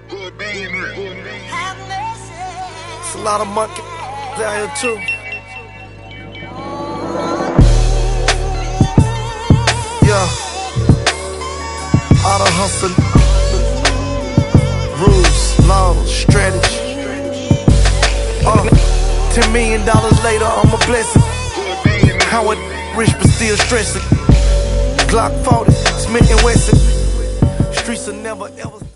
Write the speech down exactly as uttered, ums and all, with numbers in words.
It's a lot of monkeys out here too. Yeah, all the hustle, rules, laws, strategy. Uh, ten million dollars later, I'm a blessing. How it rich but still stressing. Glock forty, Smith and Wesson. Streets will never ever.